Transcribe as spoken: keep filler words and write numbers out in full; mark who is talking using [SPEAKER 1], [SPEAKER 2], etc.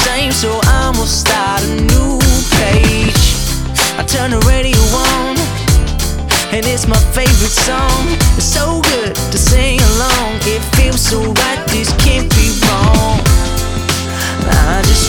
[SPEAKER 1] same, so I'ma start a new page. I turn the radio on, and it's my favorite song. It's so good to sing along. It feels so right, this can't be wrong. I just